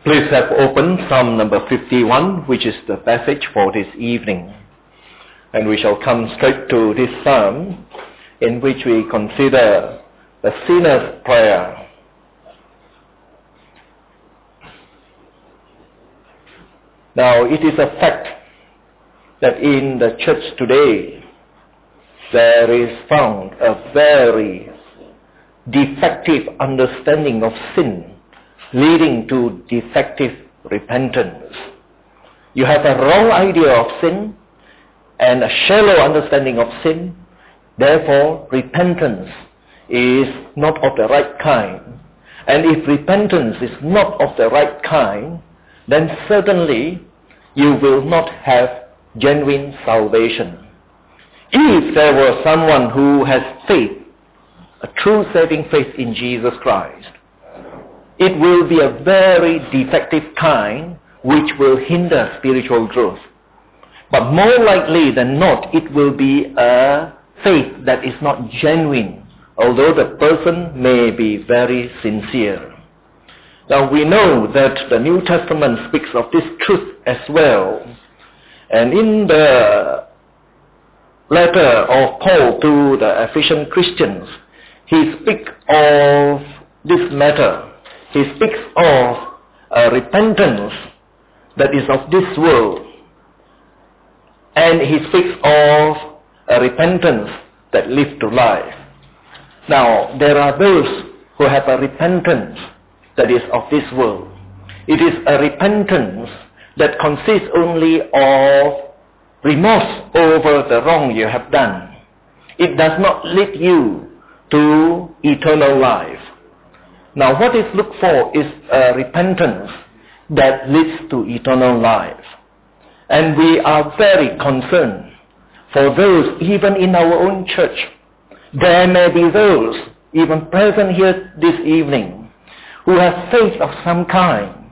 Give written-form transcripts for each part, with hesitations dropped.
Please have opened Psalm number 51, which is the passage for this evening. And we shall come straight to this psalm in which we consider the sinner's prayer. Now, it is a fact that in the church today, there is found a very defective understanding of sin, leading to defective repentance. You have a wrong idea of sin and a shallow understanding of sin. Therefore, repentance is not of the right kind. And if repentance is not of the right kind, then certainly you will not have genuine salvation. If there were someone who has faith, a true saving faith in Jesus Christ, it will be a very defective kind which will hinder spiritual growth. But more likely than not, it will be a faith that is not genuine, although the person may be very sincere. Now we know that the New Testament speaks of this truth as well. And in the letter of Paul to the Ephesian Christians, he speaks of this matter. He speaks of a repentance that is of this world. And he speaks of a repentance that leads to life. Now, there are those who have a repentance that is of this world. It is a repentance that consists only of remorse over the wrong you have done. It does not lead you to eternal life. Now, what is looked for is a repentance that leads to eternal life. And we are very concerned for those, even in our own church. There may be those, even present here this evening, who have faith of some kind,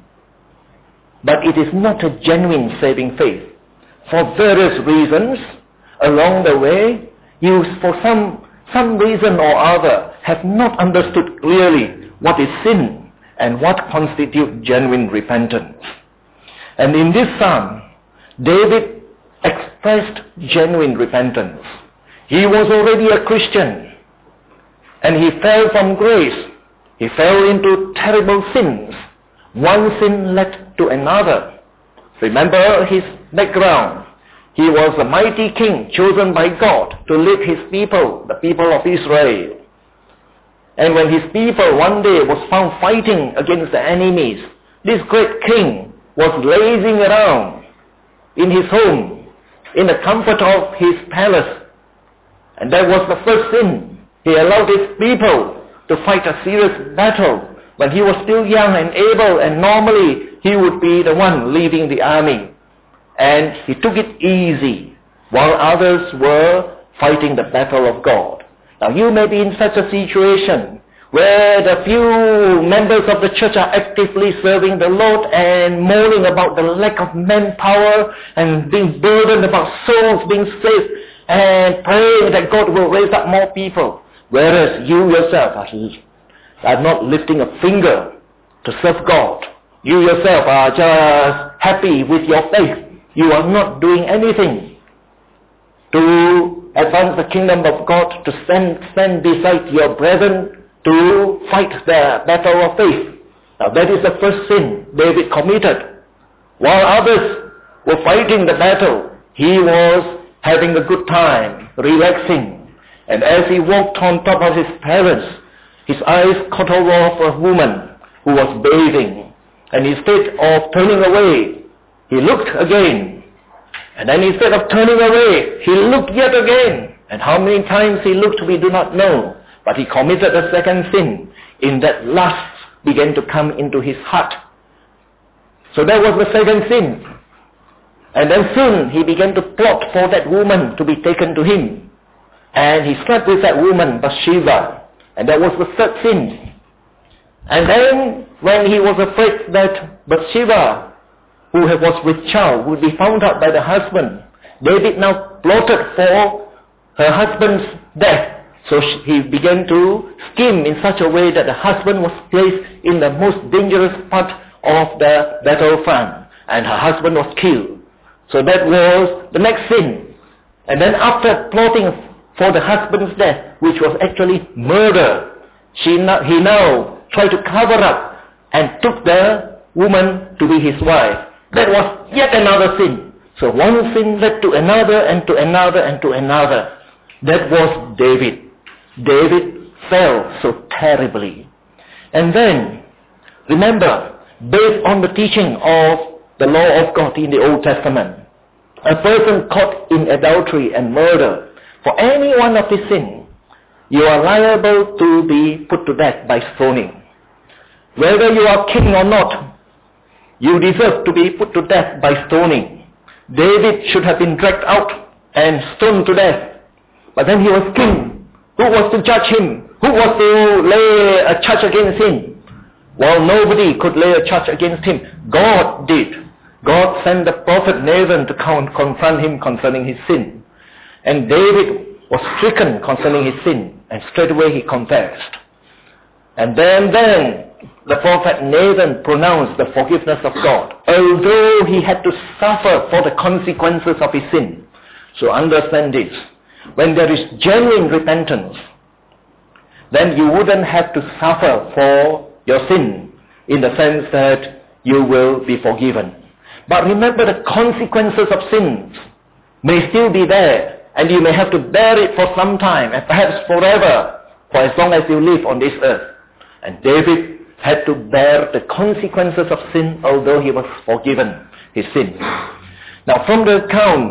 but it is not a genuine saving faith. For various reasons, along the way, you, for some reason or other, have not understood clearly what is sin and what constitutes genuine repentance. And in this psalm, David expressed genuine repentance. He was already a Christian, and he fell from grace. He fell into terrible sins. One sin led to another. Remember his background. He was a mighty king chosen by God to lead his people, the people of Israel. And when his people one day was found fighting against the enemies, this great king was lazing around in his home, in the comfort of his palace. And that was the first sin. He allowed his people to fight a serious battle when he was still young and able, and normally he would be the one leading the army. And he took it easy while others were fighting the battle of God. Now you may be in such a situation where the few members of the church are actively serving the Lord and moaning about the lack of manpower and being burdened about souls being saved and praying that God will raise up more people. Whereas you yourself are not lifting a finger to serve God. You yourself are just happy with your faith. You are not doing anything to advance the kingdom of God, to stand beside your brethren to fight the battle of faith. Now that is the first sin David committed. While others were fighting the battle, he was having a good time, relaxing. And as he walked on top of his palace, his eyes caught hold of a woman who was bathing. And instead of turning away, he looked again. And then instead of turning away, he looked yet again. And how many times he looked, we do not know. But he committed a second sin, in that lust began to come into his heart. So that was the second sin. And then soon he began to plot for that woman to be taken to him. And he slept with that woman, Bathsheba. And that was the third sin. And then when he was afraid that Bathsheba, who was with child, would be found out by the husband, David now plotted for her husband's death. So he began to scheme in such a way that the husband was placed in the most dangerous part of the battlefront, and her husband was killed. So that was the next sin. And then after plotting for the husband's death, which was actually murder, he now tried to cover up and took the woman to be his wife. That was yet another sin. So one sin led to another and to another and to another. That was David. David fell so terribly. And then, remember, based on the teaching of the law of God in the Old Testament, a person caught in adultery and murder, for any one of these sins, you are liable to be put to death by stoning. Whether you are king or not, you deserve to be put to death by stoning. David should have been dragged out and stoned to death. But then he was king. Who was to judge him? Who was to lay a charge against him? Well, nobody could lay a charge against him. God did. God sent the prophet Nathan to confront him concerning his sin. And David was stricken concerning his sin, and straightway he confessed. And then the prophet Nathan pronounced the forgiveness of God, although he had to suffer for the consequences of his sin. So understand this. When there is genuine repentance, then you wouldn't have to suffer for your sin in the sense that you will be forgiven. But remember, the consequences of sins may still be there, and you may have to bear it for some time, and perhaps forever, for as long as you live on this earth. And David had to bear the consequences of sin, although he was forgiven his sin. Now from the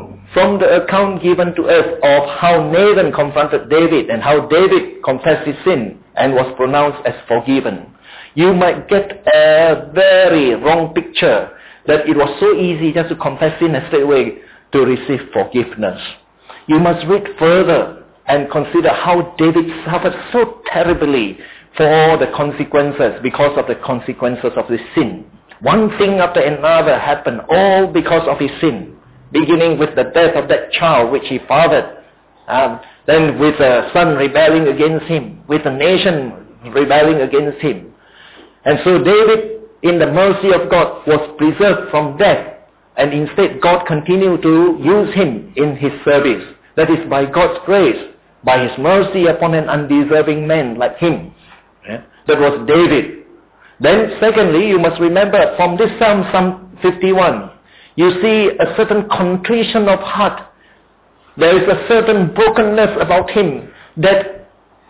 account given to us of how Nathan confronted David and how David confessed his sin and was pronounced as forgiven, you might get a very wrong picture that it was so easy just to confess sin and straight away to receive forgiveness. You must read further and consider how David suffered so terribly for the consequences, because of the consequences of his sin. One thing after another happened, all because of his sin, beginning with the death of that child which he fathered, then with a son rebelling against him, with a nation rebelling against him. And so David, in the mercy of God, was preserved from death, and instead God continued to use him in his service. That is by God's grace, by his mercy upon an undeserving man like him. That was David. Then secondly, you must remember from this Psalm 51, you see a certain contrition of heart. There is a certain brokenness about him that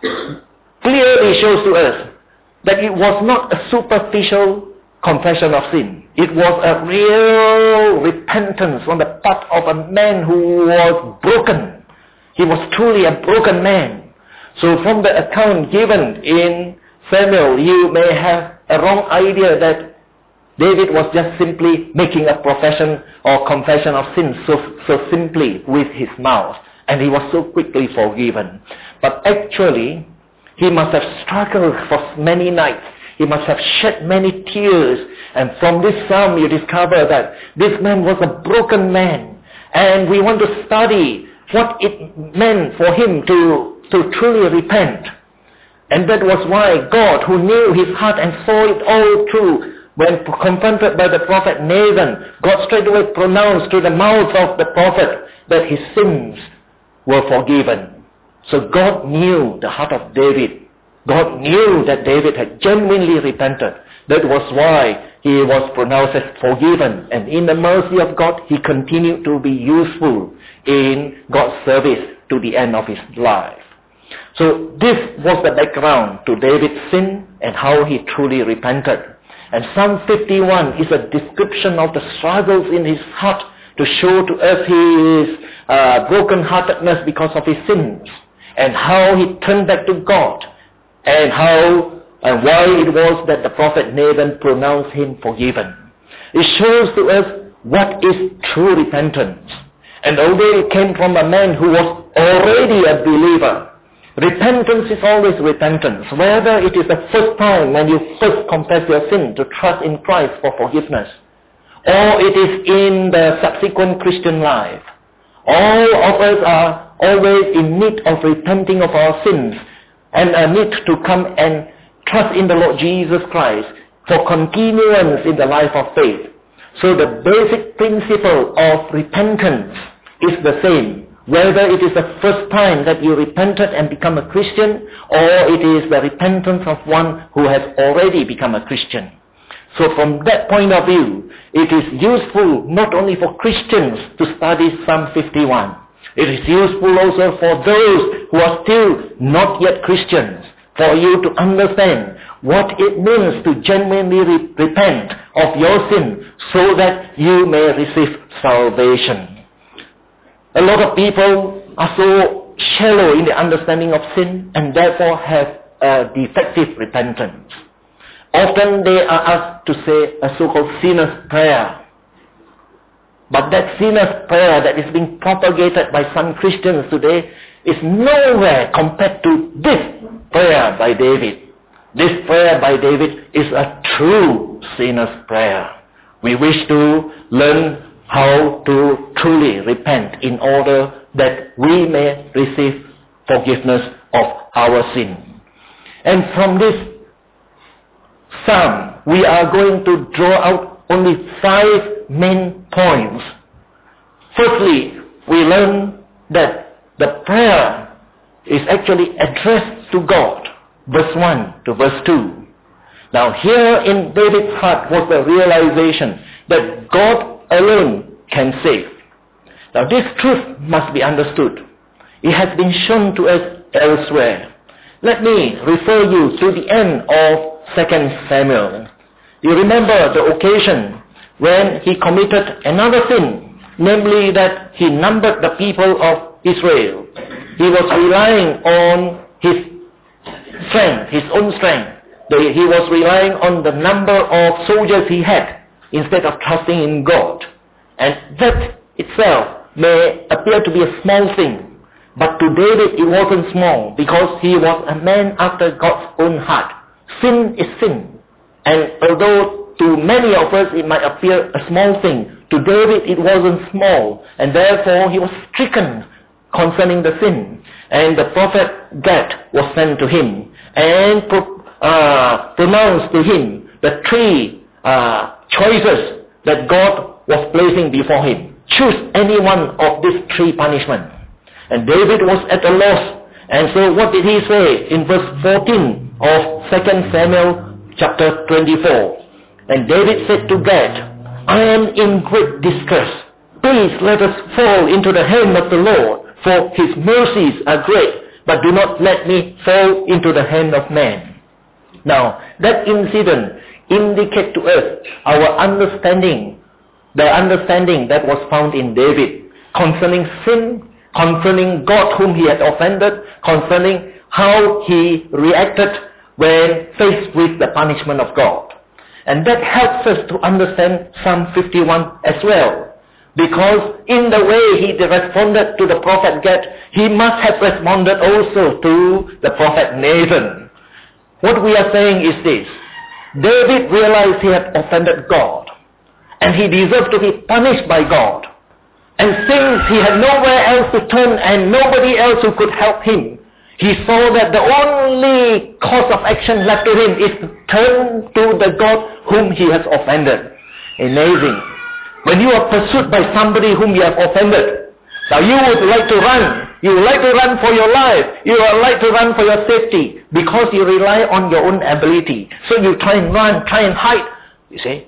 clearly shows to us that it was not a superficial confession of sin. It was a real repentance on the part of a man who was broken. He was truly a broken man. So from the account given in Samuel, you may have a wrong idea that David was just simply making a profession or confession of sin so simply with his mouth, and he was so quickly forgiven. But actually, he must have struggled for many nights. He must have shed many tears. And from this psalm you discover that this man was a broken man. And we want to study what it meant for him to truly repent. And that was why God, who knew his heart and saw it all through, when confronted by the prophet Nathan, God straightway pronounced through the mouth of the prophet that his sins were forgiven. So God knew the heart of David. God knew that David had genuinely repented. That was why he was pronounced as forgiven. And in the mercy of God, he continued to be useful in God's service to the end of his life. So this was the background to David's sin and how he truly repented. And Psalm 51 is a description of the struggles in his heart to show to us his brokenheartedness because of his sins, and how he turned back to God, and how and why it was that the prophet Nathan pronounced him forgiven. It shows to us what is true repentance. And although it came from a man who was already a believer, repentance is always repentance. Whether it is the first time when you first confess your sin to trust in Christ for forgiveness, or it is in the subsequent Christian life. All of us are always in need of repenting of our sins and a need to come and trust in the Lord Jesus Christ for continuance in the life of faith. So the basic principle of repentance is the same, whether it is the first time that you repented and become a Christian, or it is the repentance of one who has already become a Christian. So from that point of view, it is useful not only for Christians to study Psalm 51. It is useful also for those who are still not yet Christians, for you to understand what it means to genuinely repent of your sin so that you may receive salvation. A lot of people are so shallow in the understanding of sin and therefore have a defective repentance. Often they are asked to say a so-called sinner's prayer. But that sinner's prayer that is being propagated by some Christians today is nowhere compared to this prayer by David. This prayer by David is a true sinner's prayer. We wish to learn how to truly repent in order that we may receive forgiveness of our sin. And from this psalm, we are going to draw out only 5 main points. Firstly, we learn that the prayer is actually addressed to God, verse 1 to verse 2. Now here in David's heart was the realization that God alone can save. Now this truth must be understood. It has been shown to us elsewhere. Let me refer you to the end of 2 Samuel. You remember the occasion when he committed another sin, namely that he numbered the people of Israel. He was relying on his strength, his own strength. He was relying on the number of soldiers he had instead of trusting in God. And that itself may appear to be a small thing, but to David it wasn't small because he was a man after God's own heart. Sin is sin. And although to many of us it might appear a small thing, to David it wasn't small, and therefore he was stricken concerning the sin. And the prophet Gad was sent to him and pronounced to him the 3 choices that God was placing before him. Choose any one of these 3 punishments. And David was at a loss. And so what did he say in verse 14 of 2 Samuel chapter 24? And David said to Gad, I am in great distress. Please let us fall into the hand of the Lord, for his mercies are great, but do not let me fall into the hand of man. Now, that incident indicates to us our understanding, the understanding that was found in David concerning sin, concerning God whom he had offended, concerning how he reacted when faced with the punishment of God. And that helps us to understand Psalm 51 as well. Because in the way he responded to the prophet Gad, he must have responded also to the prophet Nathan. What we are saying is this: David realized he had offended God, and he deserved to be punished by God. And since he had nowhere else to turn and nobody else who could help him, he saw that the only course of action left to him is to turn to the God whom he has offended. Amazing. When you are pursued by somebody whom you have offended, now you would like to run. You would like to run for your life. You would like to run for your safety because you rely on your own ability. So you try and run, try and hide, you see.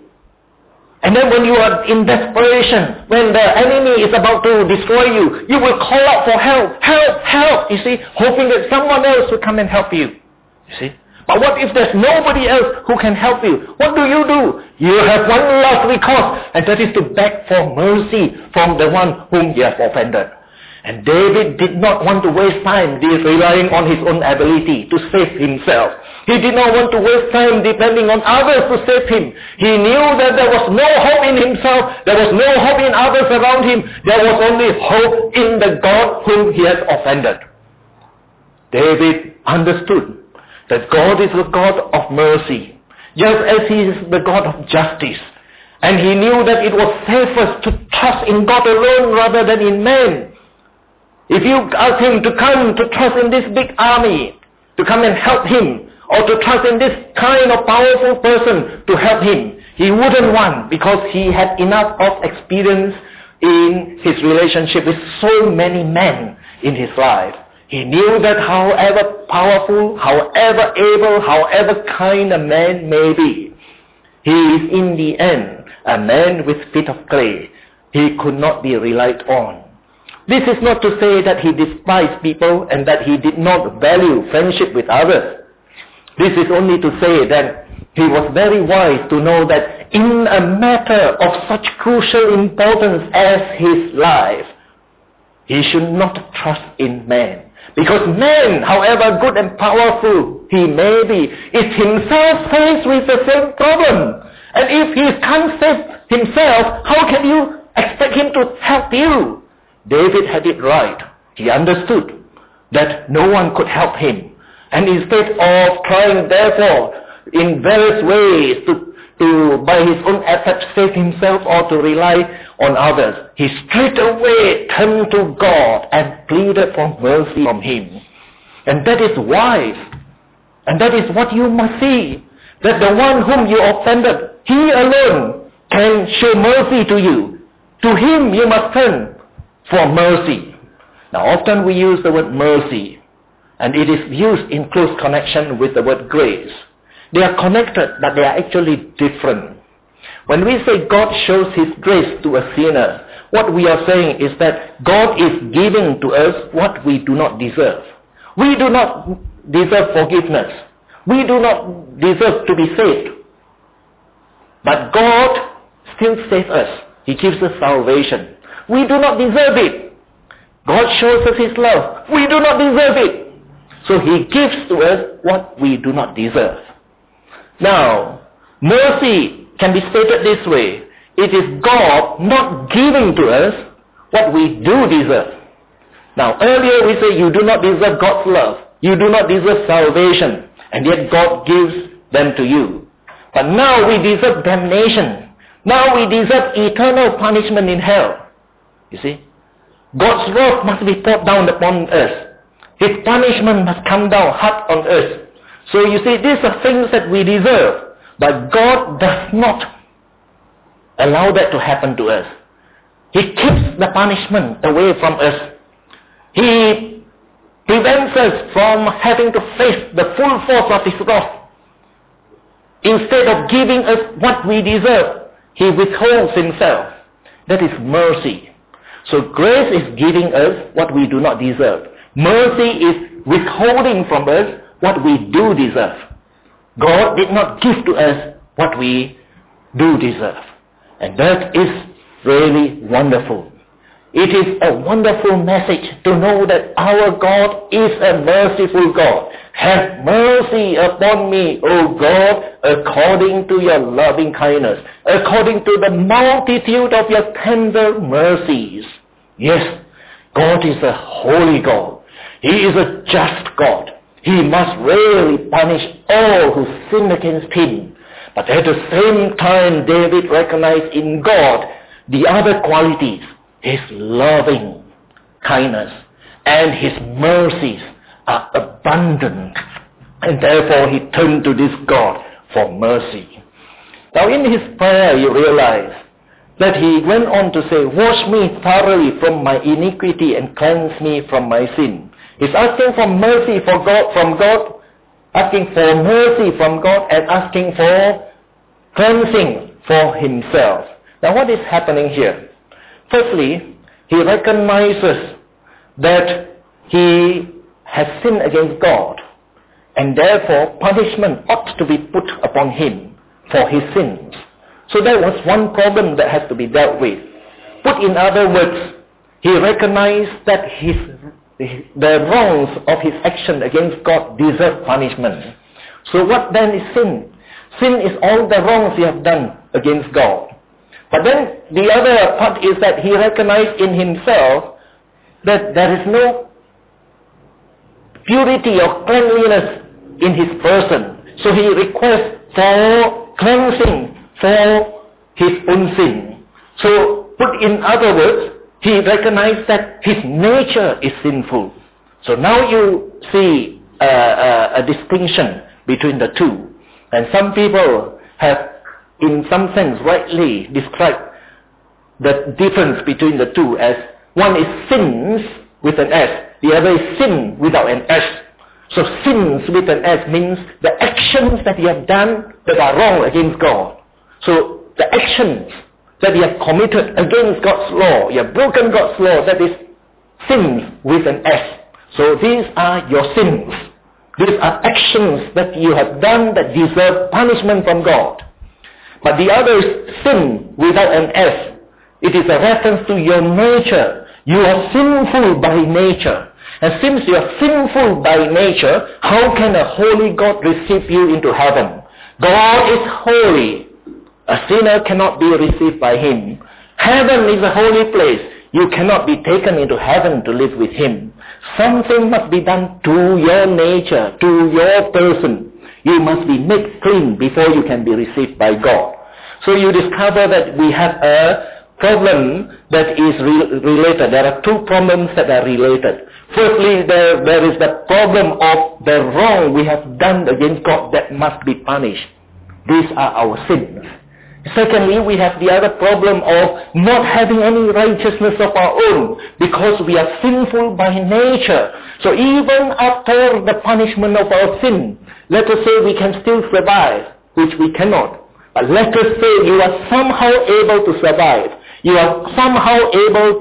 And then when you are in desperation, when the enemy is about to destroy you, you will call out for help, help, help, you see, hoping that someone else will come and help you, you see. But what if there's nobody else who can help you? What do? You have one last recourse, and that is to beg for mercy from the one whom you have offended. And David did not want to waste time relying on his own ability to save himself. He did not want to waste time depending on others to save him. He knew that there was no hope in himself. There was no hope in others around him. There was only hope in the God whom he has offended. David understood that God is the God of mercy, just as he is the God of justice. And he knew that it was safest to trust in God alone rather than in man. If you ask him to come to trust in this big army, to come and help him, or to trust in this kind of powerful person to help him. He wouldn't want, because he had enough of experience in his relationship with so many men in his life. He knew that however powerful, however able, however kind a man may be, he is in the end a man with feet of clay. He could not be relied on. This is not to say that he despised people and that he did not value friendship with others. This is only to say that he was very wise to know that in a matter of such crucial importance as his life, he should not trust in man. Because man, however good and powerful he may be, is himself faced with the same problem. And if he can't save himself, how can you expect him to help you? David had it right. He understood that no one could help him. And instead of trying, therefore, in various ways to by his own efforts save himself or to rely on others, he straightway turned to God and pleaded for mercy from him. And that is wise. And that is what you must see. That the one whom you offended, he alone can show mercy to you. To him you must turn for mercy. Now often we use the word mercy, and it is used in close connection with the word grace. They are connected, but they are actually different. When we say God shows his grace to a sinner, what we are saying is that God is giving to us what we do not deserve. We do not deserve forgiveness. We do not deserve to be saved. But God still saves us. He gives us salvation. We do not deserve it. God shows us his love. We do not deserve it. So he gives to us what we do not deserve. Now, mercy can be stated this way. It is God not giving to us what we do deserve. Now, earlier we say you do not deserve God's love. You do not deserve salvation. And yet God gives them to you. But now we deserve damnation. Now we deserve eternal punishment in hell. You see? God's wrath must be poured down upon us. His punishment must come down hard on us. So you see, these are things that we deserve. But God does not allow that to happen to us. He keeps the punishment away from us. He prevents us from having to face the full force of his wrath. Instead of giving us what we deserve, he withholds himself. That is mercy. So grace is giving us what we do not deserve. Mercy is withholding from us what we do deserve. God did not give to us what we do deserve. And that is really wonderful. It is a wonderful message to know that our God is a merciful God. Have mercy upon me, O God, according to your loving kindness, according to the multitude of your tender mercies. Yes, God is a holy God. He is a just God. He must really punish all who sin against him. But at the same time, David recognized in God the other qualities, his loving kindness and his mercies are abundant. And therefore he turned to this God for mercy. Now in his prayer you realize that he went on to say, wash me thoroughly from my iniquity and cleanse me from my sin. He's asking for mercy from God, asking for mercy from God, and asking for cleansing for himself. Now what is happening here? Firstly, he recognizes that he has sinned against God, and therefore punishment ought to be put upon him for his sins. So that was one problem that has to be dealt with. Put in other words, he recognized that the wrongs of his action against God deserve punishment. So what then is sin? Sin is all the wrongs you have done against God. But then the other part is that he recognized in himself that there is no purity or cleanliness in his person. So he requests for cleansing for his own sin. So put in other words, he recognized that his nature is sinful. So now you see a distinction between the two. And some people have, in some sense, rightly described the difference between the two as one is sins with an S, the other is sin without an S. So sins with an S means the actions that you have done that are wrong against God. So the actions that you have committed against God's law, you have broken God's law, that is sins with an S. So these are your sins. These are actions that you have done that deserve punishment from God. But the other is sin without an S. It is a reference to your nature. You are sinful by nature. And since you are sinful by nature, how can a holy God receive you into heaven? God is holy. A sinner cannot be received by him. Heaven is a holy place. You cannot be taken into heaven to live with him. Something must be done to your nature, to your person. You must be made clean before you can be received by God. So you discover that we have a problem that is related. There are two problems that are related. Firstly, there is the problem of the wrong we have done against God that must be punished. These are our sins. Secondly, we have the other problem of not having any righteousness of our own because we are sinful by nature. So even after the punishment of our sin, let us say we can still survive, which we cannot. But let us say you are somehow able to survive. You are somehow able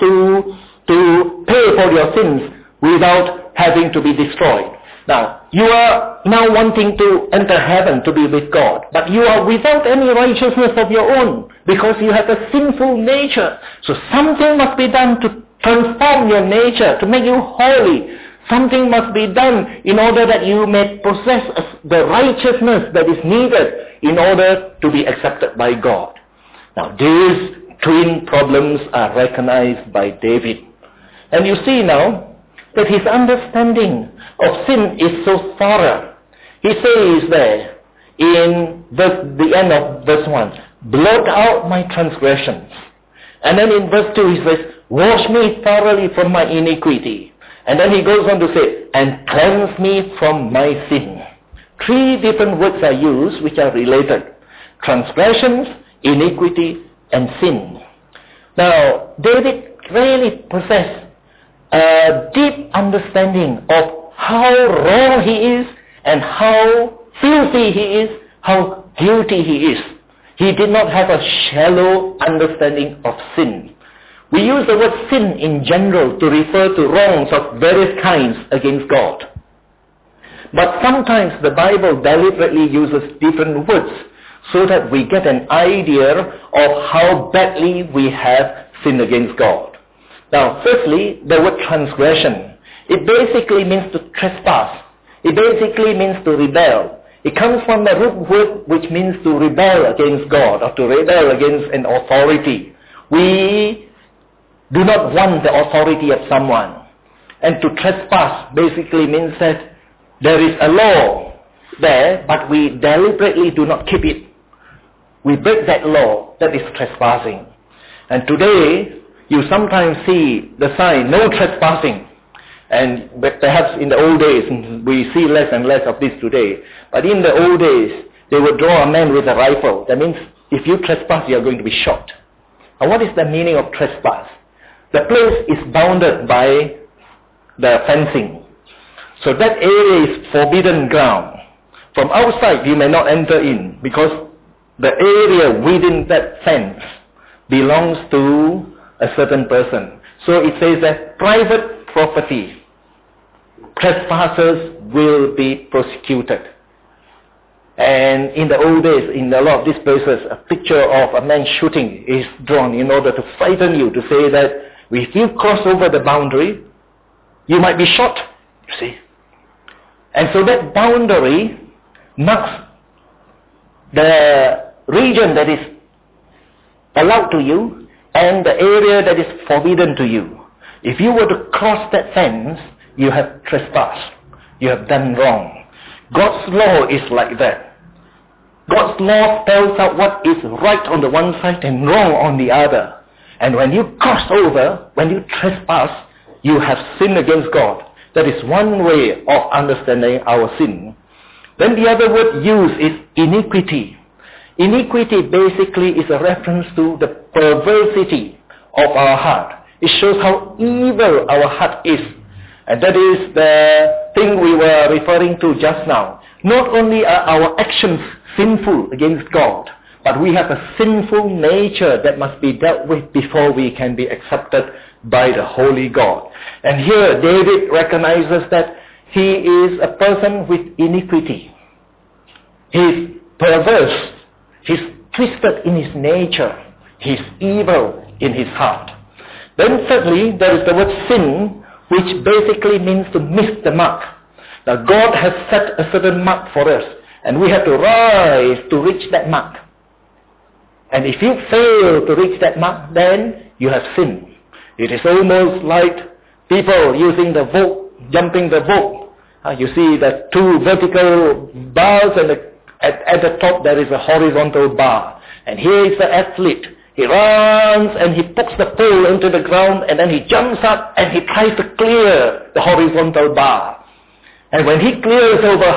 to pay for your sins without having to be destroyed. Now, you are now wanting to enter heaven to be with God, but you are without any righteousness of your own because you have a sinful nature. So something must be done to transform your nature, to make you holy. Something must be done in order that you may possess the righteousness that is needed in order to be accepted by God. Now, these twin problems are recognized by David. And you see now that his understanding of sin is so thorough. He says there in the end of verse 1, blot out my transgressions. And then in verse 2 he says, wash me thoroughly from my iniquity. And then he goes on to say, and cleanse me from my sin. Three different words are used which are related. Transgressions, iniquity, and sin. Now, David really possessed a deep understanding of how wrong he is and how filthy he is, how guilty he is. He did not have a shallow understanding of sin. We use the word sin in general to refer to wrongs of various kinds against God. But sometimes the Bible deliberately uses different words so that we get an idea of how badly we have sinned against God. Now, firstly, the word transgression. It basically means to trespass. It basically means to rebel. It comes from the root word which means to rebel against God or to rebel against an authority. We do not want the authority of someone. And to trespass basically means that there is a law there, but we deliberately do not keep it. We break that law. That is trespassing. And today, you sometimes see the sign, no trespassing. And perhaps in the old days, we see less and less of this today. But in the old days, they would draw a man with a rifle. That means if you trespass, you are going to be shot. Now what is the meaning of trespass? The place is bounded by the fencing. So that area is forbidden ground. From outside, you may not enter in because the area within that fence belongs to a certain person. So it says that private property, trespassers will be prosecuted. And in the old days, in a lot of these places, a picture of a man shooting is drawn in order to frighten you, to say that if you cross over the boundary, you might be shot, you see. And so that boundary marks the region that is allowed to you and the area that is forbidden to you. If you were to cross that fence, you have trespassed. You have done wrong. God's law is like that. God's law spells out what is right on the one side and wrong on the other. And when you cross over, when you trespass, you have sinned against God. That is one way of understanding our sin. Then the other word used is iniquity. Iniquity basically is a reference to the perversity of our heart. It shows how evil our heart is. And that is the thing we were referring to just now. Not only are our actions sinful against God, but we have a sinful nature that must be dealt with before we can be accepted by the holy God. And here David recognizes that he is a person with iniquity. He's perverse. He's twisted in his nature. He's evil in his heart. Then thirdly, there is the word sin, which basically means to miss the mark. Now God has set a certain mark for us, and we have to rise to reach that mark. And if you fail to reach that mark, then you have sinned. It is almost like people using the vogue, jumping the vogue. You see the two vertical bars, and at the top there is a horizontal bar. And here is the athlete. He runs and he puts the pole into the ground, and then he jumps up and he tries to clear the horizontal bar. And when he clears over,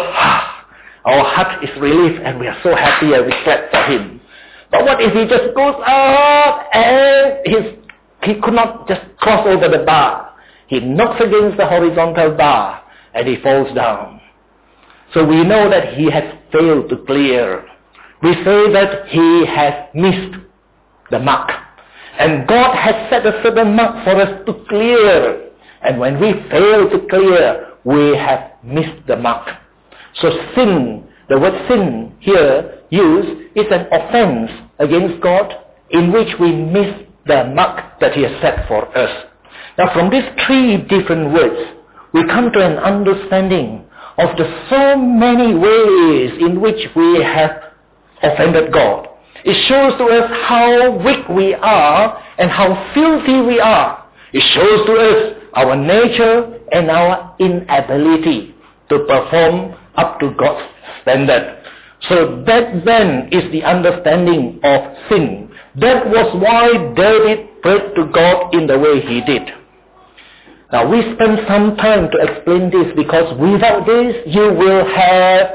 our heart is relieved and we are so happy and we clap for him. But what if he just goes up and he could not just cross over the bar? He knocks against the horizontal bar and he falls down. So we know that he has failed to clear. We say that he has missed the mark. And God has set a certain mark for us to clear. And when we fail to clear, we have missed the mark. So sin, the word sin here used, is an offense against God in which we miss the mark that he has set for us. Now from these three different words, we come to an understanding of the so many ways in which we have offended God. It shows to us how weak we are and how filthy we are. It shows to us our nature and our inability to perform up to God's standard. So that then is the understanding of sin. That was why David prayed to God in the way he did. Now we spend some time to explain this, because without this you will have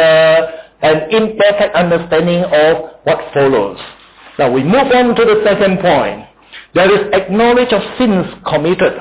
an imperfect understanding of what follows. Now we move on to the second point. There is acknowledge of sins committed.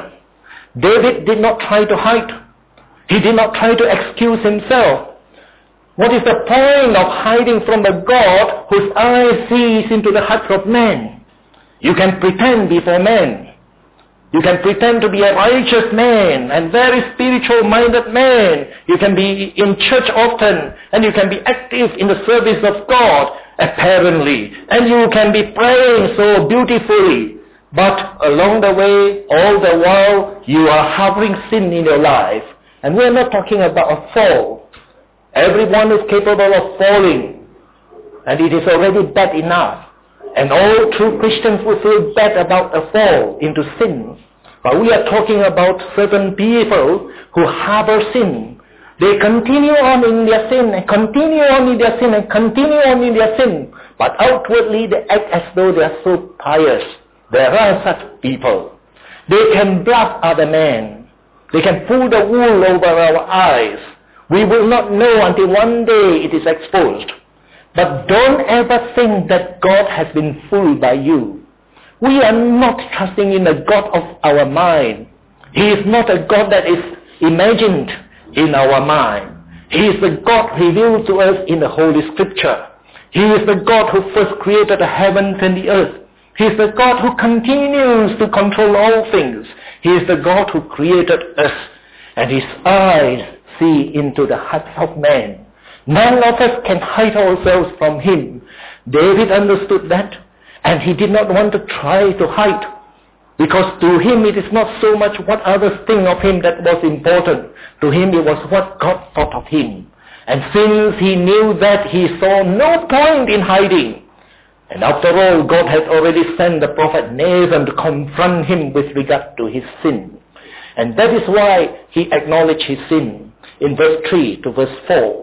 David did not try to hide. He did not try to excuse himself. What is the point of hiding from a God whose eye sees into the hearts of men? You can pretend before men. You can pretend to be a righteous man and very spiritual-minded man. You can be in church often, and you can be active in the service of God, apparently. And you can be praying so beautifully. But along the way, all the while, you are harboring sin in your life. And we are not talking about a fall. Everyone is capable of falling. And it is already bad enough. And all true Christians will feel bad about a fall into sin. But we are talking about certain people who harbor sin. They continue on in their sin and continue on in their sin and continue on in their sin. But outwardly they act as though they are so pious. There are such people. They can bluff other men. They can pull the wool over our eyes. We will not know until one day it is exposed. But don't ever think that God has been fooled by you. We are not trusting in the God of our mind. He is not a God that is imagined in our mind. He is the God revealed to us in the Holy Scripture. He is the God who first created the heavens and the earth. He is the God who continues to control all things. He is the God who created us. And his eyes see into the hearts of men. None of us can hide ourselves from him. David understood that, and he did not want to try to hide, because to him it is not so much what others think of him that was important. To him it was what God thought of him. And since he knew that, he saw no point in hiding. And after all, God had already sent the prophet Nathan to confront him with regard to his sin. And that is why he acknowledged his sin in verse 3 to verse 4.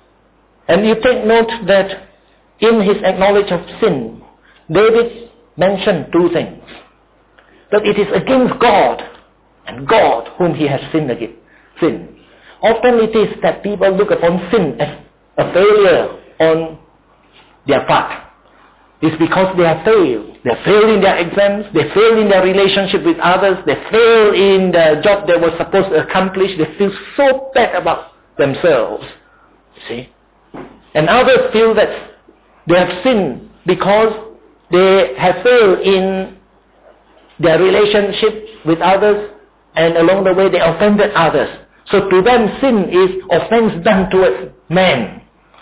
And you take note that in his acknowledge of sin, David mentioned two things. That it is against God and God whom he has sinned against. Often it is that people look upon sin as a failure on their part. It's because they have failed. They failed in their exams, they failed in their relationship with others, they failed in the job they were supposed to accomplish. They feel so bad about themselves. See? And others feel that they have sinned because they have failed in their relationship with others, and along the way they offended others. So to them, sin is offense done towards man.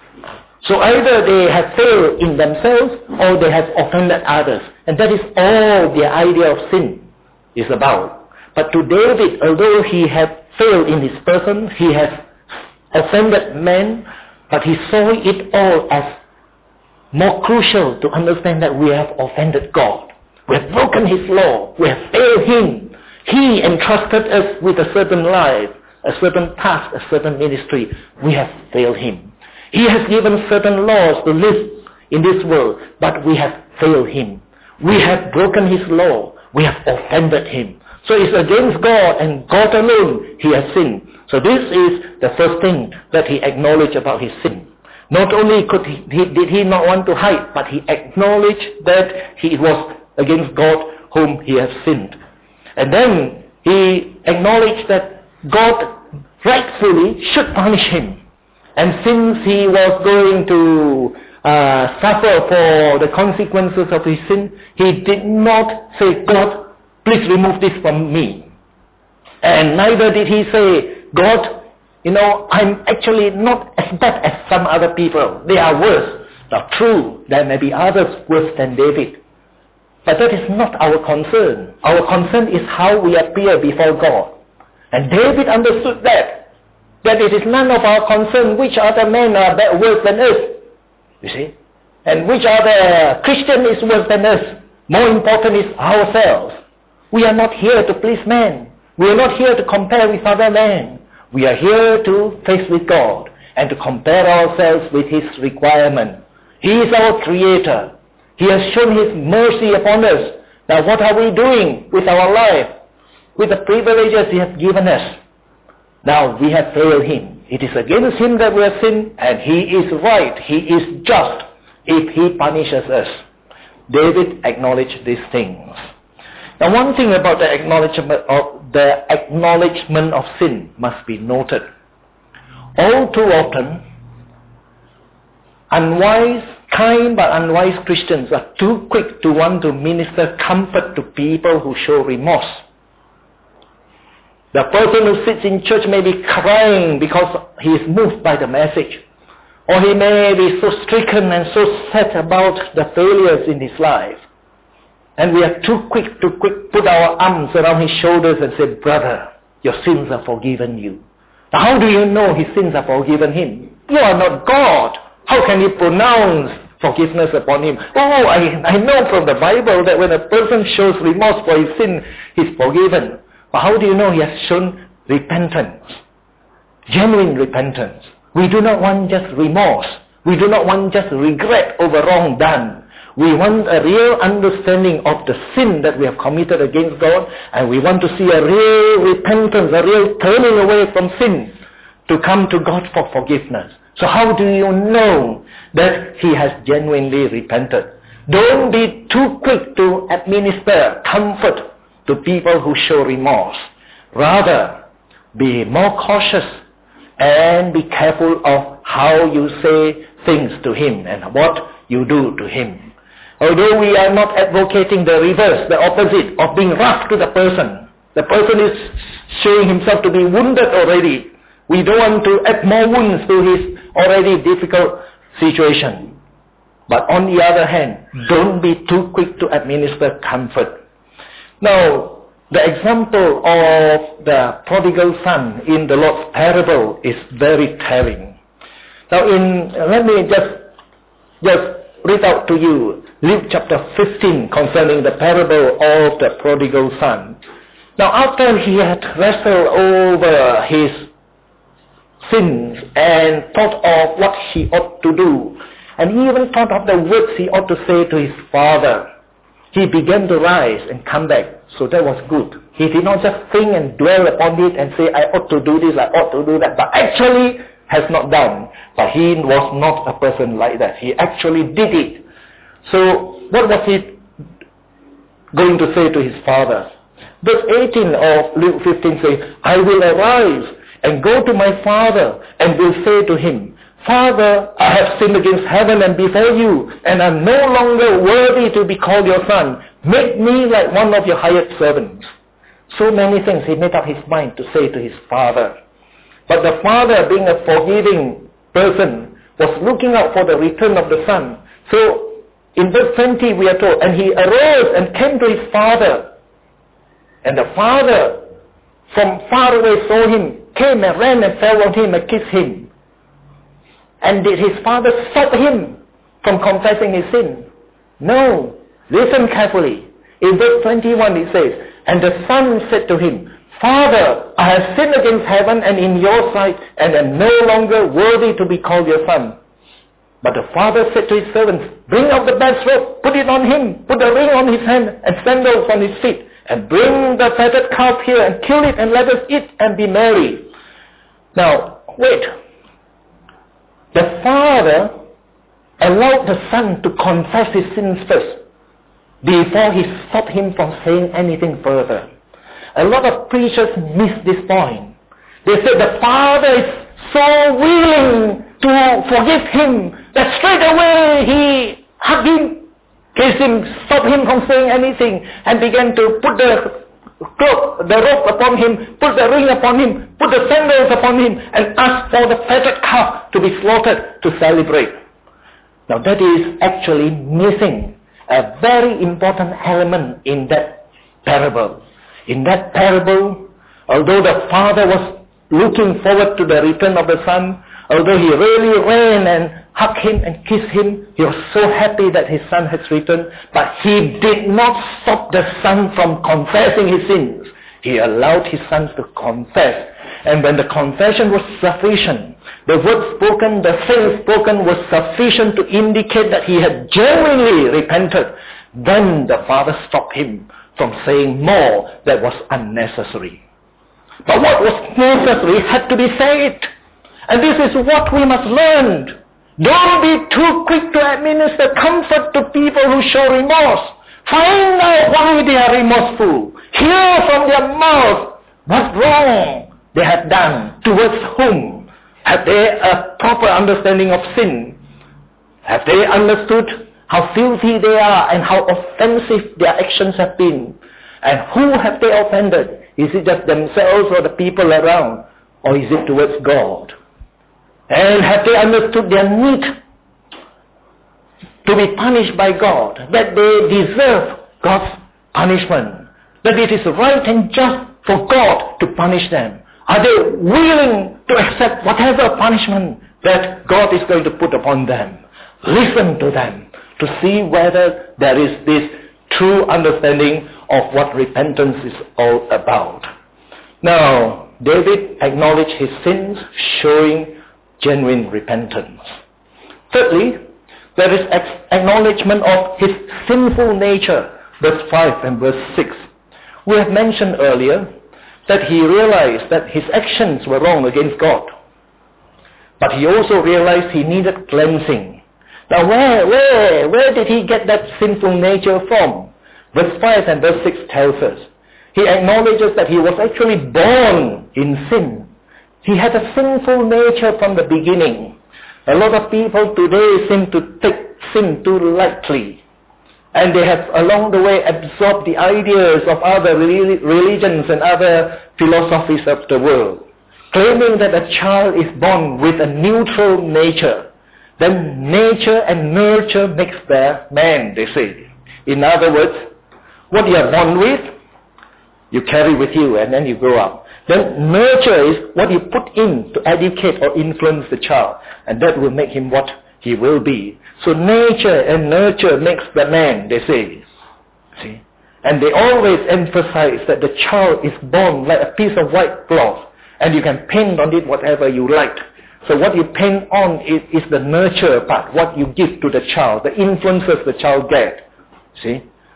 So either they have failed in themselves or they have offended others. And that is all the idea of sin is about. But to David, although he had failed in his person, he has offended men, but he saw it all as more crucial to understand that we have offended God. We have broken his law. We have failed him. He entrusted us with a certain life, a certain task, a certain ministry. We have failed him. He has given certain laws to live in this world, but we have failed him. We have broken his law. We have offended him. So it's against God and God alone he has sinned. So this is the first thing that he acknowledged about his sin. Not only did he not want to hide, but he acknowledged that he was against God whom he has sinned. And then he acknowledged that God rightfully should punish him. And since he was going to suffer for the consequences of his sin, he did not say, God, please remove this from me. And neither did he say, God, I'm actually not as bad as some other people. They are worse. Now true, there may be others worse than David. But that is not our concern. Our concern is how we appear before God. And David understood that it is none of our concern which other men are worse than us. You see? And which other Christian is worse than us. More important is ourselves. We are not here to please men. We are not here to compare with other men. We are here to face with God and to compare ourselves with his requirement. He is our creator. He has shown his mercy upon us. Now what are we doing with our life? With the privileges he has given us? Now we have failed him. It is against him that we have sinned, and he is right. He is just if he punishes us. David acknowledged these things. Now one thing about the acknowledgement of sin must be noted. All too often, kind but unwise Christians are too quick to want to minister comfort to people who show remorse. The person who sits in church may be crying because he is moved by the message. Or he may be so stricken and so sad about the failures in his life. And we are too quick to put our arms around his shoulders and say, brother, your sins are forgiven you. Now how do you know his sins are forgiven him? You are not God. How can you pronounce forgiveness upon him? Oh, I know from the Bible that when a person shows remorse for his sin, he's forgiven. But how do you know he has shown repentance? Genuine repentance. We do not want just remorse. We do not want just regret over wrong done. We want a real understanding of the sin that we have committed against God, and we want to see a real repentance, a real turning away from sin to come to God for forgiveness. So how do you know that he has genuinely repented? Don't be too quick to administer comfort to people who show remorse. Rather, be more cautious and be careful of how you say things to him and what you do to him. Although we are not advocating the reverse, the opposite of being rough to the person is showing himself to be wounded already. We don't want to add more wounds to his already difficult situation. But on the other hand, don't be too quick to administer comfort. Now, the example of the prodigal son in the Lord's parable is very telling. Now, let me just read out to you Luke chapter 15 concerning the parable of the prodigal son. Now, after he had wrestled over his sins and thought of what he ought to do, and he even thought of the words he ought to say to his father, he began to rise and come back. So that was good. He did not just think and dwell upon it and say, I ought to do this, I ought to do that, but actually has not done. But he was not a person like that. He actually did it. So what was he going to say to his father? Verse 18 of Luke 15 says, I will arise and go to my father and will say to him, Father, I have sinned against heaven and before you, and am no longer worthy to be called your son. Make me like one of your hired servants. So many things he made up his mind to say to his father. But the father, being a forgiving person, was looking out for the return of the son. So in verse 20 we are told, and he arose and came to his father. And the father from far away saw him, came and ran and fell on him and kissed him. And did his father stop him from confessing his sin? No. Listen carefully. In verse 21 it says, and the son said to him, Father, I have sinned against heaven and in your sight, and am no longer worthy to be called your son. But the father said to his servants, bring out the best robe, put it on him, put a ring on his hand, and sandals on his feet, and bring the fatted calf here, and kill it, and let us eat and be merry. Now, wait. The father allowed the son to confess his sins first before he stopped him from saying anything further. A lot of preachers miss this point. They say the father is so willing to forgive him that straight away he hugged him, kissed him, stopped him from saying anything, and began to put the robe upon him, put the ring upon him, put the sandals upon him, and ask for the fatted calf to be slaughtered to celebrate. Now that is actually missing a very important element in that parable. In that parable, although the father was looking forward to the return of the son, although he really ran and hugged him and kissed him, he was so happy that his son has returned, but he did not stop the son from confessing his sins. He allowed his sons to confess. And when the confession was sufficient, the word spoken, the faith spoken was sufficient to indicate that he had genuinely repented, then the father stopped him from saying more that was unnecessary. But what was necessary had to be said. And this is what we must learn. Don't be too quick to administer comfort to people who show remorse. Find out why they are remorseful. Hear from their mouth what wrong they have done, towards whom. Have they a proper understanding of sin? Have they understood how filthy they are and how offensive their actions have been? And who have they offended? Is it just themselves or the people around? Or is it towards God? And have they understood their need to be punished by God? That they deserve God's punishment? That it is right and just for God to punish them? Are they willing to accept whatever punishment that God is going to put upon them? Listen to them to see whether there is this true understanding of what repentance is all about. Now, David acknowledged his sins, showing genuine repentance. Thirdly, there is acknowledgement of his sinful nature, verse 5 and verse 6. We have mentioned earlier that he realized that his actions were wrong against God. But he also realized he needed cleansing. Now where did he get that sinful nature from? Verse 5 and verse 6 tells us. He acknowledges that he was actually born in sin. He had a sinful nature from the beginning. A lot of people today seem to take sin too lightly. And they have along the way absorbed the ideas of other religions and other philosophies of the world, claiming that a child is born with a neutral nature. Then nature and nurture makes the man, they say. In other words, what you are born with, you carry with you and then you grow up. Then nurture is what you put in to educate or influence the child, and that will make him what he will be. So nature and nurture makes the man, they say. See? And they always emphasize that the child is born like a piece of white cloth, and you can paint on it whatever you like. So what you paint on is the nurture part, what you give to the child, the influences the child gets. See?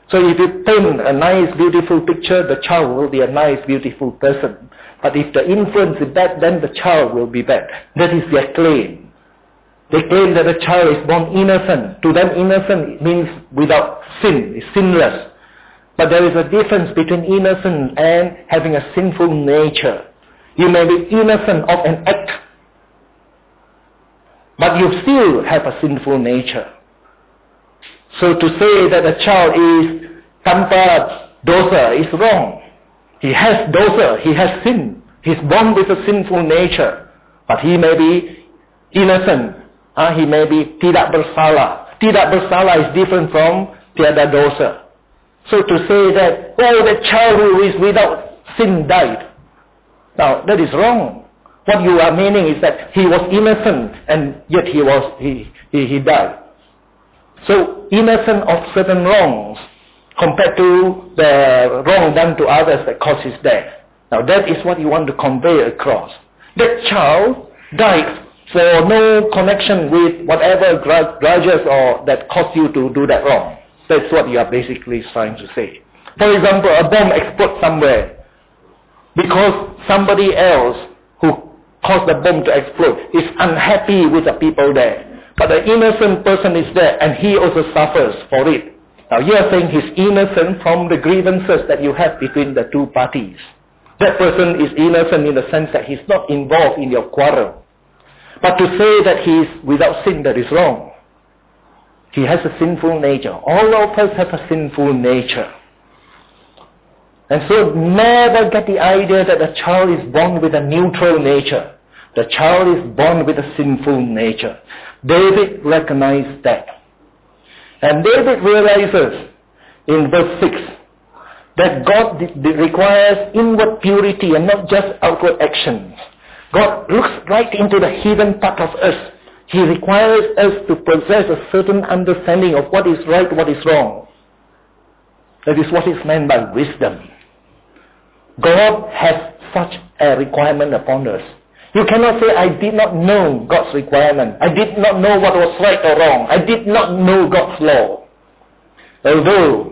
So if you paint a nice, beautiful picture, the child will be a nice, beautiful person. But if the influence is bad, then the child will be bad. That is their claim. They claim that the child is born innocent. To them, innocent means without sin, is sinless. But there is a difference between innocent and having a sinful nature. You may be innocent of an act, but you still have a sinful nature. So to say that a child is tanpa dosa is wrong. He has dosa, he has sin. He's born with a sinful nature. But he may be innocent. He may be tidak bersalah. Tidak bersalah is different from tiada dosa. So to say that, the child who is without sin died. Now, that is wrong. What you are meaning is that he was innocent and yet he died. So, innocent of certain wrongs compared to the wrong done to others that caused his death. Now, that is what you want to convey across. That child died for no connection with whatever grudges or that caused you to do that wrong. That's what you are basically trying to say. For example, a bomb explodes somewhere because somebody else who caused the bomb to explode is unhappy with the people there. But the innocent person is there and he also suffers for it. Now you are saying he's innocent from the grievances that you have between the two parties. That person is innocent in the sense that he's not involved in your quarrel. But to say that he is without sin, that is wrong. He has a sinful nature. All of us have a sinful nature. And so never get the idea that a child is born with a neutral nature. The child is born with a sinful nature. David recognized that. And David realizes in verse 6 that God requires inward purity and not just outward actions. God looks right into the hidden part of us. He requires us to possess a certain understanding of what is right, what is wrong. That is what is meant by wisdom. God has such a requirement upon us. You cannot say, I did not know God's requirement. I did not know what was right or wrong. I did not know God's law. Although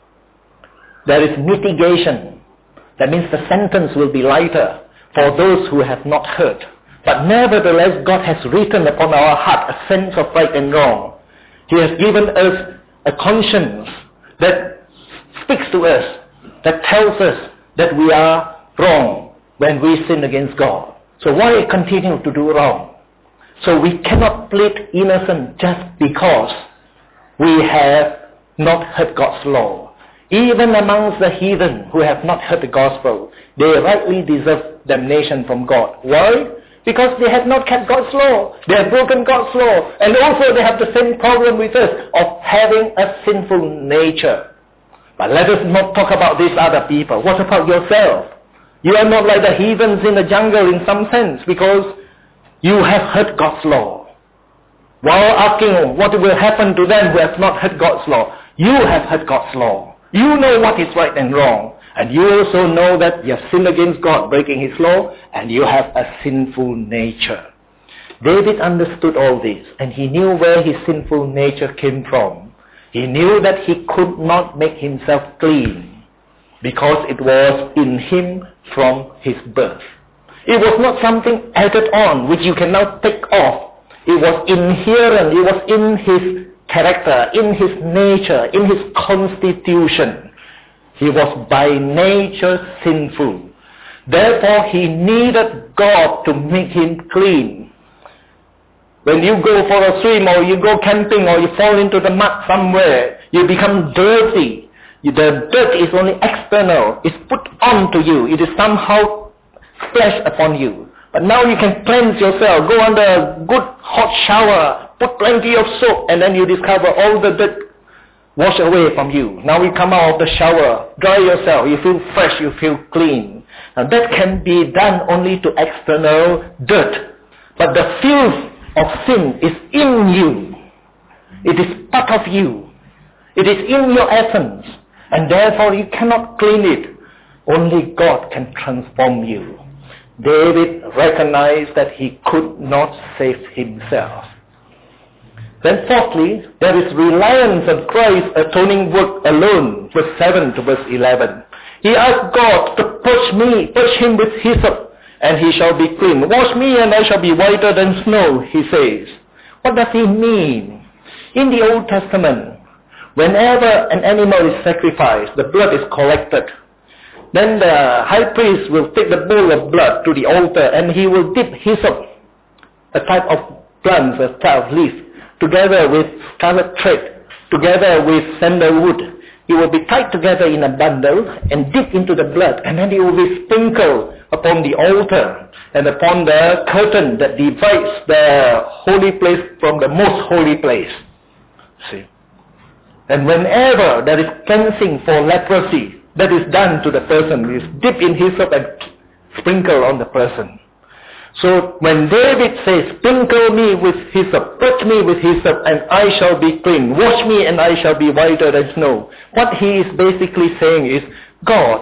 there is mitigation, that means the sentence will be lighter for those who have not heard. But nevertheless, God has written upon our heart a sense of right and wrong. He has given us a conscience that speaks to us, that tells us that we are wrong when we sin against God. So why continue to do wrong? So we cannot plead innocent just because we have not heard God's law. Even amongst the heathen who have not heard the gospel, they rightly deserve damnation from God. Why? Because they have not kept God's law. They have broken God's law. And also they have the same problem with us of having a sinful nature. But let us not talk about these other people. What about yourself? You are not like the heathens in the jungle in some sense because you have heard God's law. While asking what will happen to them who have not heard God's law, you have heard God's law. You know what is right and wrong. And you also know that you have sinned against God, breaking His law, and you have a sinful nature. David understood all this, and he knew where his sinful nature came from. He knew that he could not make himself clean, because it was in him from his birth. It was not something added on, which you can now take off. It was inherent, it was in his character, in his nature, in his constitution. He was by nature sinful. Therefore, he needed God to make him clean. When you go for a swim or you go camping or you fall into the mud somewhere, you become dirty. The dirt is only external. It's put onto you. It is somehow splashed upon you. But now you can cleanse yourself. Go under a good hot shower. Put plenty of soap and then you discover all the dirt wash away from you. Now you come out of the shower, dry yourself, you feel fresh, you feel clean. Now that can be done only to external dirt. But the filth of sin is in you. It is part of you. It is in your essence. And therefore you cannot clean it. Only God can transform you. David recognized that he could not save himself. Then fourthly, there is reliance on Christ's atoning work alone, verse 7 to verse 11. He asked God to purge him with hyssop, and he shall be clean. Wash me and I shall be whiter than snow, he says. What does he mean? In the Old Testament, whenever an animal is sacrificed, the blood is collected. Then the high priest will take the bowl of blood to the altar and he will dip hyssop, a type of plant, a type of leaf, together with scarlet thread, together with sandalwood. It will be tied together in a bundle and dipped into the blood, and then it will be sprinkled upon the altar and upon the curtain that divides the holy place from the most holy place. See? And whenever there is cleansing for leprosy, that is done to the person, is dipped in hyssop and sprinkled on the person. So when David says, sprinkle me with hyssop, purge me with hyssop, and I shall be clean, wash me and I shall be whiter than snow, what he is basically saying is, God,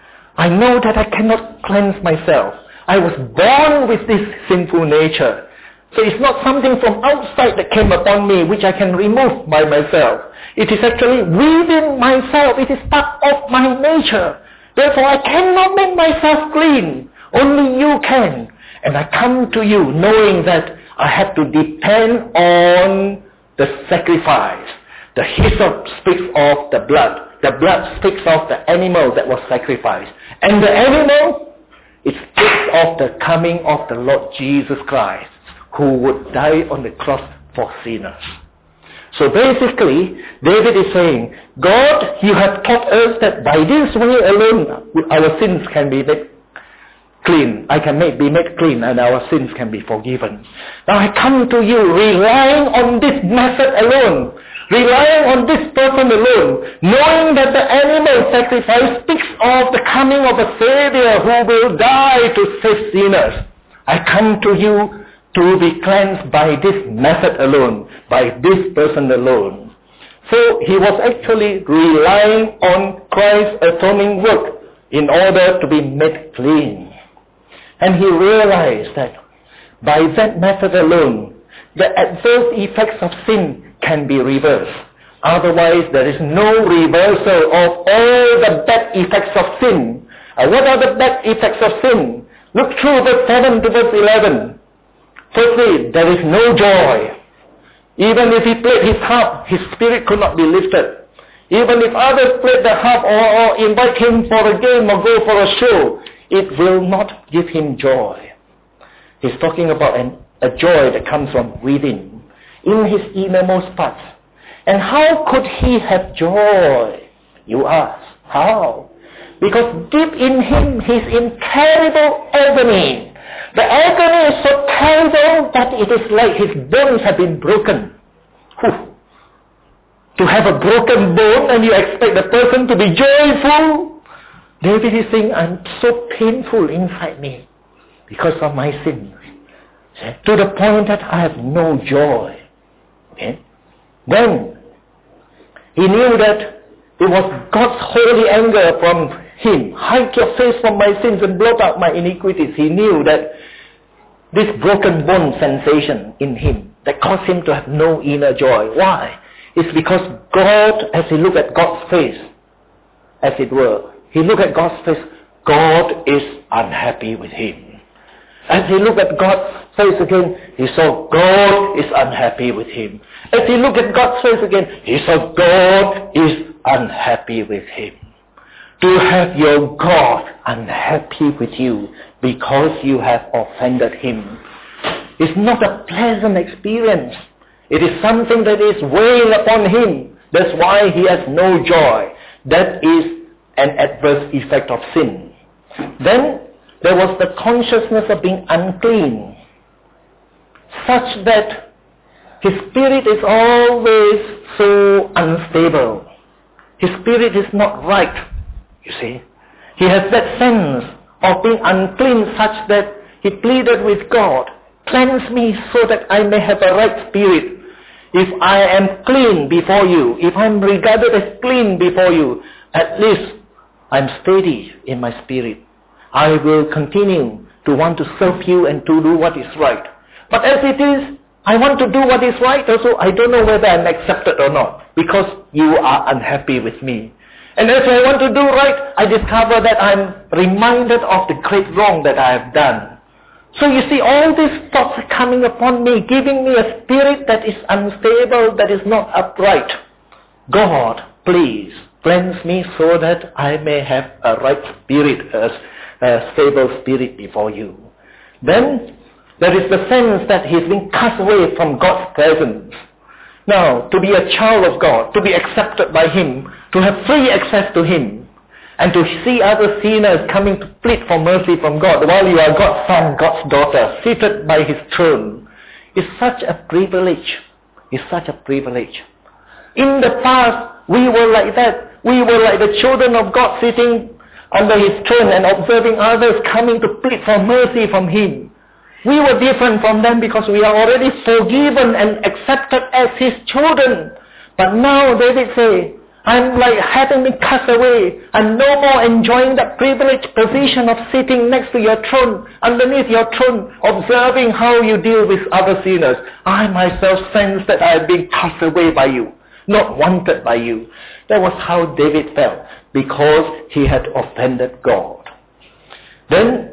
I know that I cannot cleanse myself. I was born with this sinful nature. So it's not something from outside that came upon me which I can remove by myself. It is actually within myself. It is part of my nature. Therefore I cannot make myself clean. Only you can. And I come to you knowing that I have to depend on the sacrifice. The hyssop speaks of the blood. The blood speaks of the animal that was sacrificed. And the animal, it speaks of the coming of the Lord Jesus Christ, who would die on the cross for sinners. So basically, David is saying, God, you have taught us that by this way alone, our sins can be made clean. I can be made clean and our sins can be forgiven. Now I come to you relying on this method alone, relying on this person alone, knowing that the animal sacrifice speaks of the coming of a Savior who will die to save sinners. I come to you to be cleansed by this method alone, by this person alone. So he was actually relying on Christ's atoning work in order to be made clean. And he realized that by that method alone, the adverse effects of sin can be reversed. Otherwise, there is no reversal of all the bad effects of sin. And what are the bad effects of sin? Look through verse 7 to verse 11. Firstly, there is no joy. Even if he played his harp, his spirit could not be lifted. Even if others played the harp or invite him for a game or go for a show, it will not give him joy. He's talking about a joy that comes from within, in his innermost parts. And how could he have joy, you ask? How? Because deep in him, he's in terrible agony. The agony is so terrible that it is like his bones have been broken. Whew. To have a broken bone and you expect the person to be joyful? David is saying, I'm so painful inside me because of my sins. To the point that I have no joy. Okay? Then, he knew that it was God's holy anger from him. Hide your face from my sins and blot out my iniquities. He knew that this broken bone sensation in him that caused him to have no inner joy. Why? It's because God, as he looked at God's face, as it were, he looked at God's face, God is unhappy with him. As he looked at God's face again, he saw God is unhappy with him. As he looked at God's face again, he saw God is unhappy with him. To have your God unhappy with you because you have offended him is not a pleasant experience. It is something that is weighing upon him. That's why he has no joy. That is an adverse effect of sin. Then there was the consciousness of being unclean, such that his spirit is always so unstable. His spirit is not right, you see. He has that sense of being unclean such that he pleaded with God, cleanse me so that I may have a right spirit. If I am clean before you, if I am regarded as clean before you, at least I am steady in my spirit. I will continue to want to serve you and to do what is right. But as it is, I want to do what is right also. I don't know whether I'm accepted or not because you are unhappy with me. And as I want to do right, I discover that I'm reminded of the great wrong that I have done. So you see, all these thoughts are coming upon me, giving me a spirit that is unstable, that is not upright. God, please cleanse me so that I may have a right spirit, a stable spirit before you. Then there is the sense that he's been cast away from God's presence. Now, to be a child of God, to be accepted by him, to have free access to him, and to see other sinners coming to plead for mercy from God while you are God's son, God's daughter, seated by his throne, is such a privilege. Is such a privilege. In the past, we were like that. We were like the children of God sitting under his throne and observing others coming to plead for mercy from him. We were different from them because we are already forgiven and accepted as his children. But now David says, I'm like having been cast away. I'm no more enjoying that privileged position of sitting next to your throne, underneath your throne, observing how you deal with other sinners. I myself sense that I have been cast away by you, not wanted by you. That was how David felt because he had offended God. Then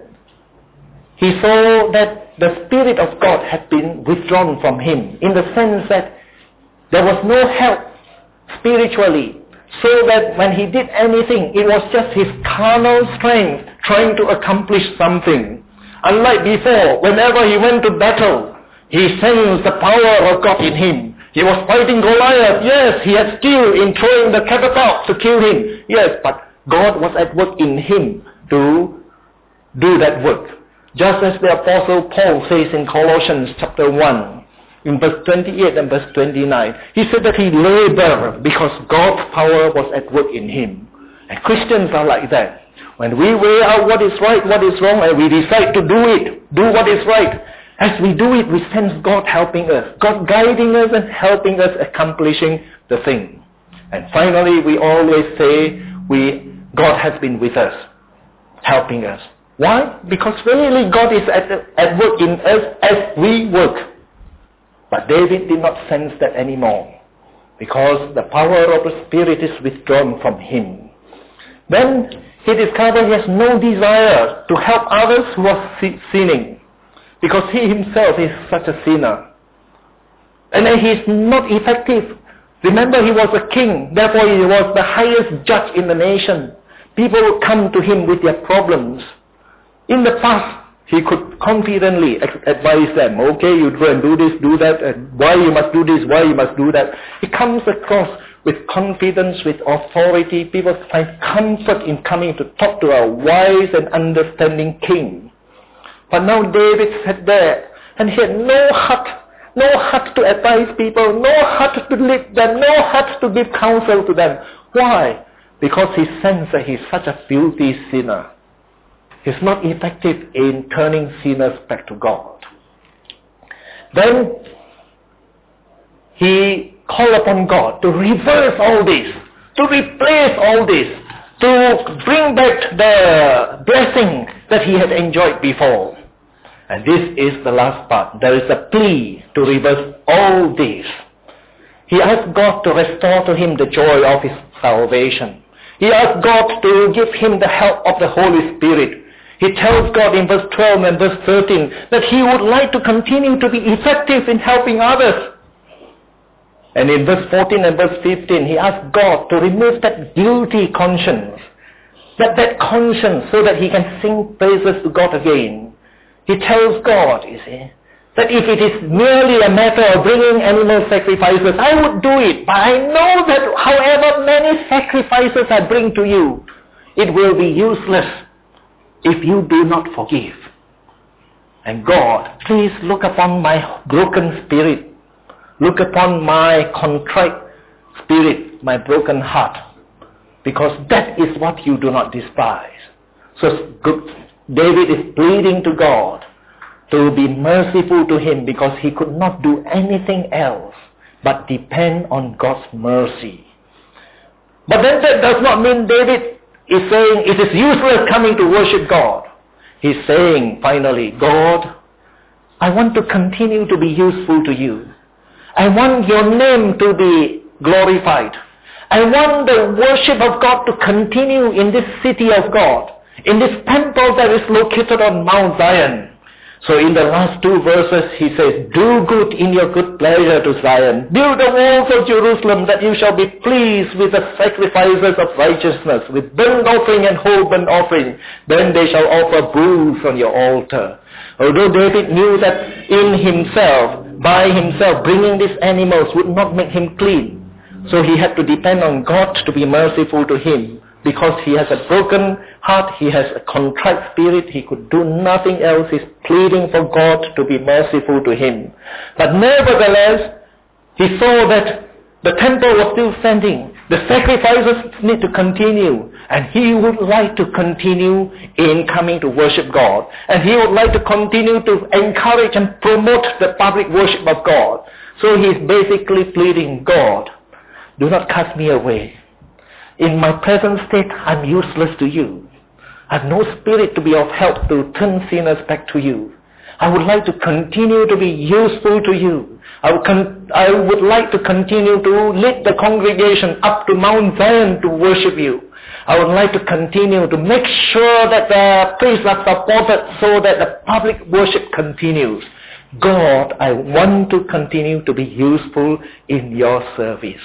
he saw that the Spirit of God had been withdrawn from him in the sense that there was no help spiritually, so that when he did anything, it was just his carnal strength trying to accomplish something. Unlike before, whenever he went to battle, he sensed the power of God in him. He was fighting Goliath. Yes, he had skill in throwing the catapult to kill him. Yes, but God was at work in him to do that work. Just as the Apostle Paul says in Colossians chapter 1, in verse 28 and verse 29, he said that he labored because God's power was at work in him. And Christians are like that. When we weigh out what is right, what is wrong, and we decide to do what is right, as we do it, we sense God helping us, God guiding us and helping us accomplishing the thing. And finally, we always say, God has been with us, helping us. Why? Because really God is at work in us as we work. But David did not sense that anymore because the power of the Spirit is withdrawn from him. Then he discovered he has no desire to help others who are sinning because he himself is such a sinner. And then he is not effective. Remember, he was a king, therefore he was the highest judge in the nation. People would come to him with their problems. In the past, he could confidently advise them, okay, you go and do this, do that, and why you must do this, why you must do that. He comes across with confidence, with authority. People find comfort in coming to talk to a wise and understanding king. But now David sat there, and he had no heart to advise people, no heart to lead them, no heart to give counsel to them. Why? Because he sensed that he's such a filthy sinner. He's not effective in turning sinners back to God. Then he called upon God to reverse all this, to replace all this, to bring back the blessing that he had enjoyed before. And this is the last part. There is a plea to reverse all this. He asked God to restore to him the joy of his salvation. He asked God to give him the help of the Holy Spirit. He tells God in verse 12 and verse 13 that he would like to continue to be effective in helping others. And in verse 14 and verse 15, he asked God to remove that guilty conscience, that conscience, so that he can sing praises to God again. He tells God, you see, that if it is merely a matter of bringing animal sacrifices, I would do it. But I know that however many sacrifices I bring to you, it will be useless if you do not forgive. And God, please look upon my broken spirit. Look upon my contrite spirit, my broken heart. Because that is what you do not despise. So David is pleading to God to be merciful to him because he could not do anything else but depend on God's mercy. But then that does not mean David is saying it is useless coming to worship God. He's saying finally, God, I want to continue to be useful to you. I want your name to be glorified. I want the worship of God to continue in this city of God, in this temple that is located on Mount Zion. So in the last two verses, he says, do good in your good pleasure to Zion. Build the walls of Jerusalem, that you shall be pleased with the sacrifices of righteousness, with burnt offering and whole burnt offering. Then they shall offer bulls on your altar. Although David knew that in himself, by himself, bringing these animals would not make him clean. So he had to depend on God to be merciful to him. Because he has a broken heart, he has a contrite spirit, he could do nothing else. He's pleading for God to be merciful to him. But nevertheless, he saw that the temple was still standing. The sacrifices need to continue. And he would like to continue in coming to worship God. And he would like to continue to encourage and promote the public worship of God. So he's basically pleading, God, do not cast me away. In my present state, I'm useless to you. I have no spirit to be of help to turn sinners back to you. I would like to continue to be useful to you. I would like to continue to lead the congregation up to Mount Zion to worship you. I would like to continue to make sure that the priests are supported so that the public worship continues. God, I want to continue to be useful in your service.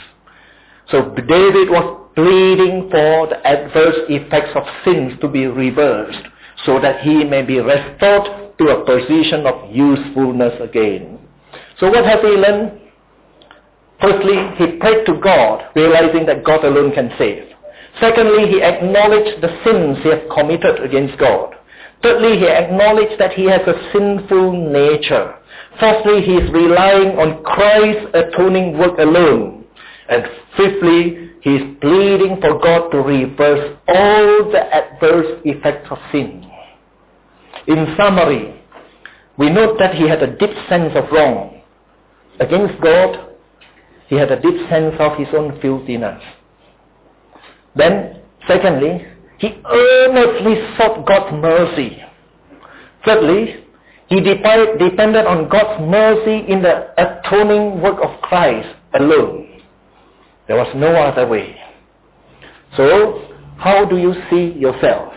So David was pleading for the adverse effects of sins to be reversed so that he may be restored to a position of usefulness again. So what has he learned? Firstly, he prayed to God, realizing that God alone can save. Secondly, he acknowledged the sins he had committed against God. Thirdly, he acknowledged that he has a sinful nature. Fourthly, he is relying on Christ's atoning work alone. And fifthly, he is pleading for God to reverse all the adverse effects of sin. In summary, we note that he had a deep sense of wrong. Against God, he had a deep sense of his own filthiness. Then, secondly, he earnestly sought God's mercy. Thirdly, he depended on God's mercy in the atoning work of Christ alone. There was no other way. So, how do you see yourself?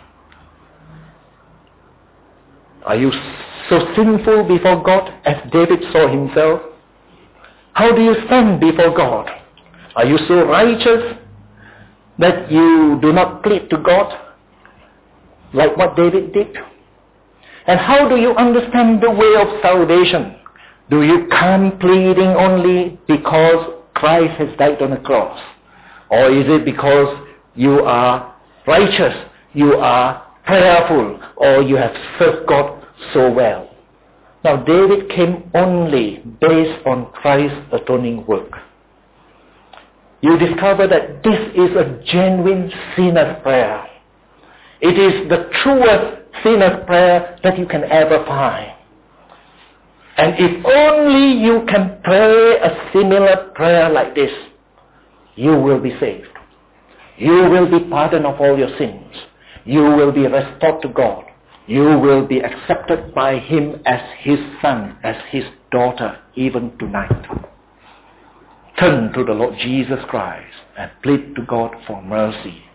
Are you so sinful before God as David saw himself? How do you stand before God? Are you so righteous that you do not plead to God like what David did? And how do you understand the way of salvation? Do you come pleading only because Christ has died on the cross? Or is it because you are righteous, you are prayerful, or you have served God so well? Now David came only based on Christ's atoning work. You discover that this is a genuine sinner's prayer. It is the truest sinner's prayer that you can ever find. And if only you can pray a similar prayer like this, you will be saved. You will be pardoned of all your sins. You will be restored to God. You will be accepted by Him as His son, as His daughter, even tonight. Turn to the Lord Jesus Christ and plead to God for mercy.